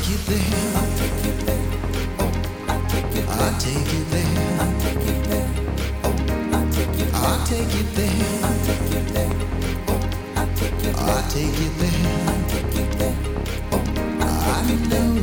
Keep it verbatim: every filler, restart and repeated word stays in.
you there. I'll take you there. Oh, I'll take you there. I'll take you there. I'll take you there. Oh, I'll take you there. I'll take you there. I'll take you there. Oh, I'll take you there. I'll take you there. I'll take you there. Oh, I know